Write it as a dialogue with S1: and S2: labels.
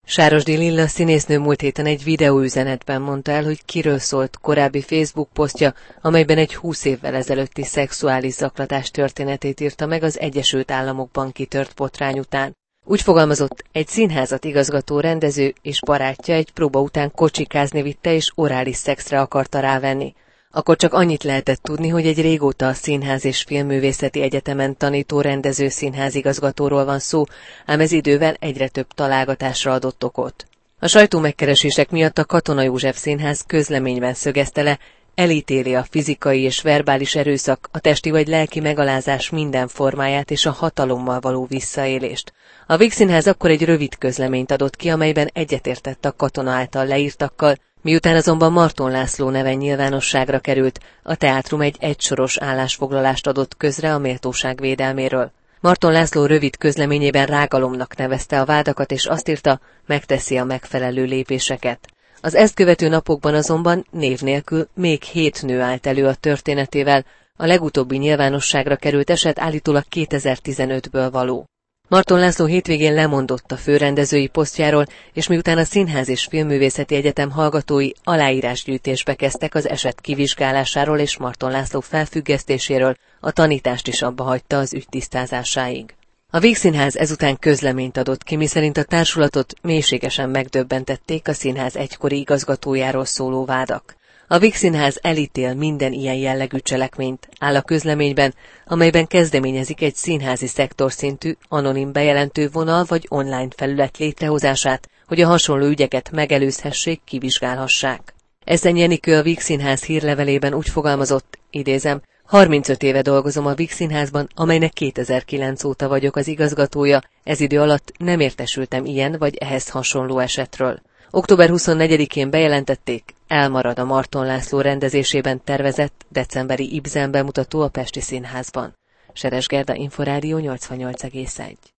S1: Sárosdi Lilla színésznő múlt héten egy videóüzenetben mondta el, hogy kiről szólt korábbi Facebook posztja, amelyben egy 20 évvel ezelőtti szexuális zaklatás történetét írta meg az Egyesült Államokban kitört botrány után. Úgy fogalmazott, egy színházat igazgató rendező és barátja egy próba után kocsikázni vitte és orális szexre akarta rávenni. Akkor csak annyit lehetett tudni, hogy egy régóta a Színház és Filmművészeti Egyetemen tanító rendező színházigazgatóról van szó, ám ez idővel egyre több találgatásra adott okot. A sajtó megkeresések miatt a Katona József Színház közleményben szögezte le, elítéli a fizikai és verbális erőszak, a testi vagy lelki megalázás minden formáját és a hatalommal való visszaélést. A Víg Színház akkor egy rövid közleményt adott ki, amelyben egyetértett a Katona által leírtakkal, miután azonban Marton László neve nyilvánosságra került, a teátrum egy egysoros állásfoglalást adott közre a méltóság védelméről. Marton László rövid közleményében rágalomnak nevezte a vádakat, és azt írta, megteszi a megfelelő lépéseket. Az ezt követő napokban azonban név nélkül még 7 nő állt elő a történetével, a legutóbbi nyilvánosságra került eset állítólag 2015-ből való. Marton László hétvégén lemondott a főrendezői posztjáról, és miután a Színház és Filmművészeti Egyetem hallgatói aláírásgyűjtésbe kezdtek az eset kivizsgálásáról és Marton László felfüggesztéséről, a tanítást is abba hagyta az ügy tisztázásáig. A Víg Színház ezután közleményt adott ki, miszerint a társulatot mélységesen megdöbbentették a színház egykori igazgatójáról szóló vádak. A Víg Színház elítél minden ilyen jellegű cselekményt, áll a közleményben, amelyben kezdeményezik egy színházi szektorszintű, anonim bejelentő vonal vagy online felület létrehozását, hogy a hasonló ügyeket megelőzhessék, kivizsgálhassák. Ezen Jenikő a Víg Színház hírlevelében úgy fogalmazott, idézem, 35 éve dolgozom a Víg Színházban, amelynek 2009 óta vagyok az igazgatója, ez idő alatt nem értesültem ilyen vagy ehhez hasonló esetről. Október 24-én bejelentették, elmarad a Marton László rendezésében tervezett decemberi Ibsen bemutató a Pesti Színházban. Seres Gerda, Inforádió 88,1.